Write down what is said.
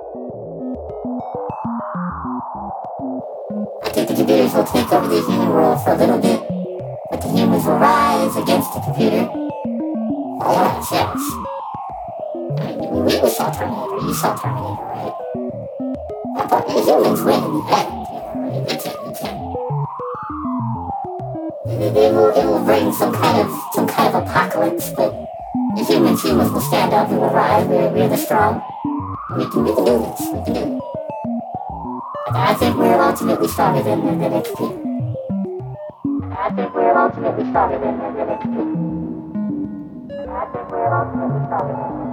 I think the computers will take over the human world for a little bit, but the humans will rise against the computer all by themselves. I mean, we saw Terminator, you saw Terminator, right? But the humans win in the end, right? It will bring some kind of apocalypse, but the humans will stand up, we will rise, we're the strong. We can do this, we can do it. I think we're ultimately stronger than the next people. I think we're ultimately stronger than the next people. I think we're ultimately stronger than the next people.